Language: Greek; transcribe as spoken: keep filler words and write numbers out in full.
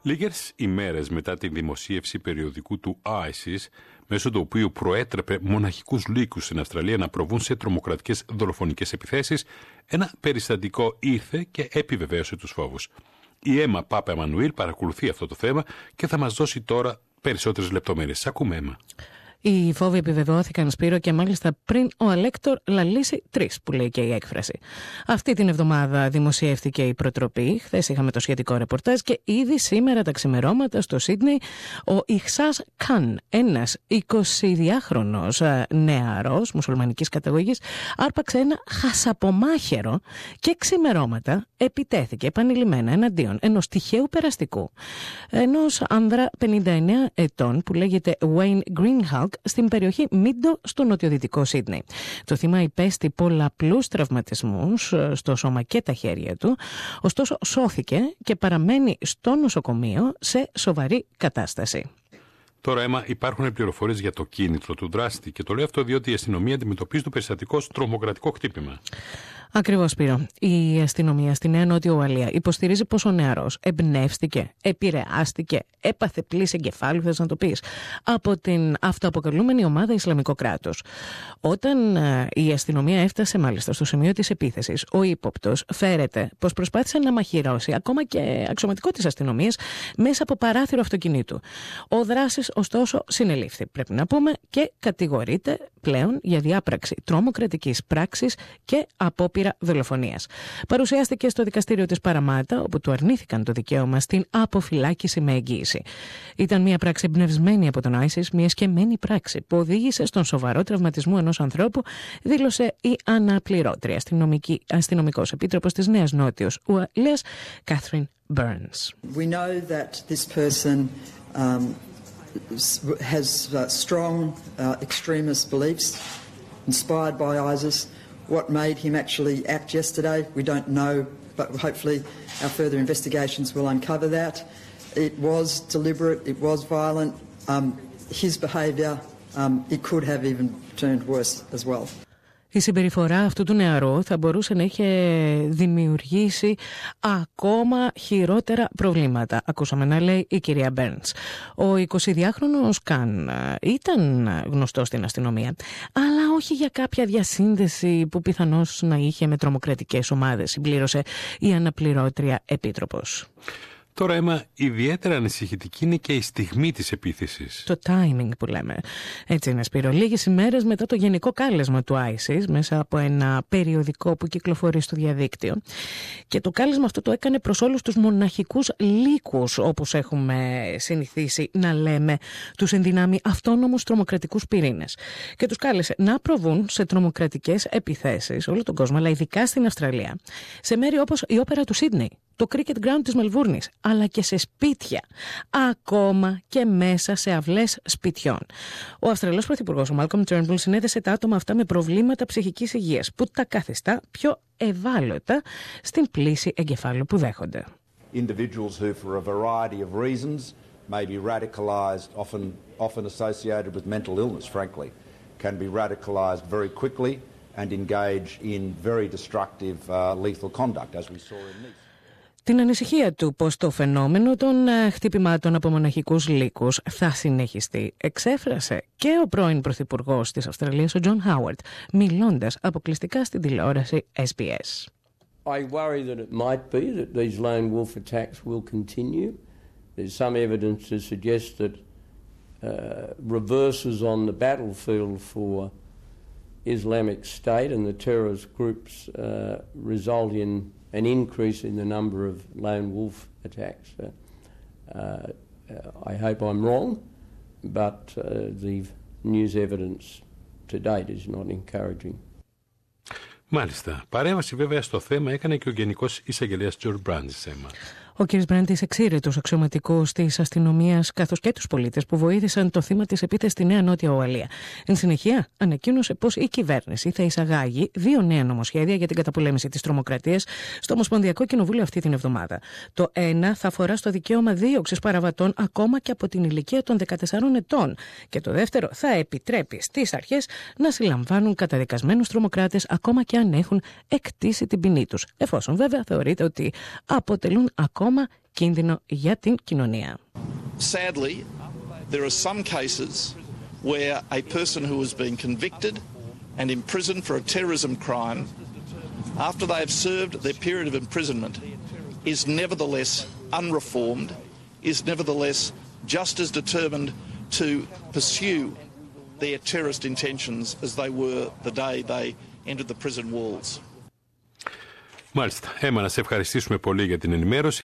Λίγες ημέρες μετά τη δημοσίευση περιοδικού του ISIS, μέσω του οποίου προέτρεπε μοναχικούς λύκους στην Αυστραλία να προβούν σε τρομοκρατικές δολοφονικές επιθέσεις, ένα περιστατικό ήρθε και επιβεβαίωσε τους φόβους. Η Έμα Πάπα Εμμανουήλ παρακολουθεί αυτό το θέμα και θα μας δώσει τώρα περισσότερες λεπτομέρειες. Ακούμε, Έμα. Οι φόβοι επιβεβαιώθηκαν, Σπύρο, και μάλιστα πριν ο Αλέκτορ λαλήσει τρεις, που λέει και η έκφραση. Αυτή την εβδομάδα δημοσιεύτηκε η προτροπή. Χθες είχαμε το σχετικό ρεπορτάζ και ήδη σήμερα τα ξημερώματα στο Σίδνεϊ ο Ιχσάς Καν, ένας εικοσιδυάχρονος νεαρός μουσουλμανικής καταγωγής, άρπαξε ένα χασαπομάχαιρο και ξημερώματα επιτέθηκε επανειλημμένα εναντίον ενός τυχαίου περαστικού ενός άνδρα πενήντα εννέα ετών που λέγεται Wayne Greenhalgh στην περιοχή Μίντο στο νοτιοδυτικό Σίδνεϊ. Το θύμα υπέστη πολλαπλούς τραυματισμούς στο σώμα και τα χέρια του, ωστόσο σώθηκε και παραμένει στο νοσοκομείο σε σοβαρή κατάσταση. Τώρα, Έμα, υπάρχουν πληροφορίες για το κίνητρο του δράστη και το λέω αυτό διότι η αστυνομία αντιμετωπίζει το περιστατικό ως τρομοκρατικό χτύπημα. Ακριβώς, Σπύρο. Η αστυνομία στη Νέα Νότια Ουαλία υποστηρίζει πως ο νεαρός εμπνεύστηκε, επηρεάστηκε, έπαθε πλήση εγκεφάλου, θες να το πεις, από την αυτοαποκαλούμενη ομάδα Ισλαμικό κράτος. Όταν η αστυνομία έφτασε μάλιστα στο σημείο της επίθεσης, ο ύποπτος φέρεται πως προσπάθησε να μαχαιρώσει ακόμα και αξιωματικό της αστυνομίας μέσα από παράθυρο αυτοκινήτου. Ο δράσης, ωστόσο, συνελήφθη, πρέπει να πούμε, και κατηγορείται πλέον για διάπραξη τρομοκρατικής πράξης και απόπειρα δολοφονίας. Παρουσιάστηκε στο δικαστήριο της Παραμάτα, όπου του αρνήθηκαν το δικαίωμα στην αποφυλάκηση με εγγύηση. Ήταν μια πράξη εμπνευσμένη από τον ISIS, μια σκεμμένη πράξη που οδήγησε στον σοβαρό τραυματισμό ενός ανθρώπου, δήλωσε η αναπληρώτρια αστυνομική, αστυνομικός επίτροπος της Νέας Νότιος Ουαλίας, Catherine Burns. We know that this person um, has uh, strong uh, extremist beliefs inspired by ISIS. What made him actually act yesterday, we don't know, but hopefully our further investigations will uncover that. It was deliberate, it was violent. Um, his behaviour, um, it could have even turned worse as well. Η συμπεριφορά αυτού του νεαρού θα μπορούσε να είχε δημιουργήσει ακόμα χειρότερα προβλήματα, ακούσαμε να λέει η κυρία Μπέρνς. Ο εικοσιδυάχρονος Καν ήταν γνωστός στην αστυνομία, αλλά όχι για κάποια διασύνδεση που πιθανώς να είχε με τρομοκρατικές ομάδες, συμπλήρωσε η αναπληρώτρια επίτροπος. Τώρα, Έμα, ιδιαίτερα ανησυχητική είναι και η στιγμή της επίθεσης. Το timing που λέμε. Έτσι είναι, Σπύρο. Λίγες ημέρες μετά το γενικό κάλεσμα του ISIS, μέσα από ένα περιοδικό που κυκλοφορεί στο διαδίκτυο. Και το κάλεσμα αυτό το έκανε προς όλους τους μοναχικούς λύκους, όπως έχουμε συνηθίσει να λέμε, τους ενδυνάμει αυτόνομους τρομοκρατικούς πυρήνες. Και τους κάλεσε να προβούν σε τρομοκρατικές επιθέσεις σε όλο τον κόσμο, αλλά ειδικά στην Αυστραλία, σε μέρη όπως η όπερα του Σίδνεϊ, το Cricket Ground της Μελβούρνης, αλλά και σε σπίτια, ακόμα και μέσα σε αυλές σπιτιών. Ο Αυστραλός Πρωθυπουργός, ο Μάλκομ Τέρνμπουλ, συνέδεσε τα άτομα αυτά με προβλήματα ψυχικής υγείας, που τα καθιστά πιο ευάλωτα στην πλήση εγκεφάλου που δέχονται. Individuals who, for a variety of reasons, may be radicalised, often, often associated with mental illness, frankly, can be radicalised very quickly and engage in very destructive, uh, lethal conduct, as we saw in Nice. Την ανησυχία του πως το φαινόμενο των χτυπημάτων από μοναχικούς λύκους θα συνεχιστεί εξέφρασε και ο πρώην πρωθυπουργός της Αυστραλίας, ο Τζον Χάουαρντ, μιλώντας αποκλειστικά στην τηλεόραση ες μπι ες. I worry that it might be that these lone wolf attacks will continue. There's some evidence to suggest that uh, reverses on the battlefield for Islamic State and the terrorist groups uh, result in an increase in the number of lone wolf attacks. Uh, uh, I hope I'm wrong, but uh, the news evidence to date is not encouraging. Μάλιστα. Παρέμβαση βέβαια στο θέμα έκανε και ο Γενικός Εισαγγελέας Τζορτζ Μπράντις. Ο κ. Μπράντις εξήρε τους αξιωματικούς της αστυνομίας καθώς και τους πολίτες που βοήθησαν το θύμα της επίθεσης στη Νέα Νότια Ουαλία. Εν συνεχεία, ανακοίνωσε πως η κυβέρνηση θα εισαγάγει δύο νέα νομοσχέδια για την καταπολέμηση της τρομοκρατίας στο Ομοσπονδιακό Κοινοβούλιο αυτή την εβδομάδα. Το ένα θα αφορά στο δικαίωμα δίωξης παραβατών ακόμα και από την ηλικία των δεκατεσσάρων ετών. Και το δεύτερο θα επιτρέπει στις αρχές να συλλαμβάνουν καταδικασμένους τρομοκράτες ακόμα και αν έχουν εκτίσει την ποινή τους. Εφόσον βέβαια θεωρείται ότι αποτελούν ακόμα κίνδυνο για την κοινωνία. Sadly, there are some cases where a person who has been convicted and imprisoned for a terrorism crime, after they have served their period of imprisonment, is nevertheless unreformed, is nevertheless just as determined to pursue their terrorist intentions as they were the day they entered the prison walls. Μάλιστα. Έμα, να σε ευχαριστήσουμε πολύ για την ενημέρωση.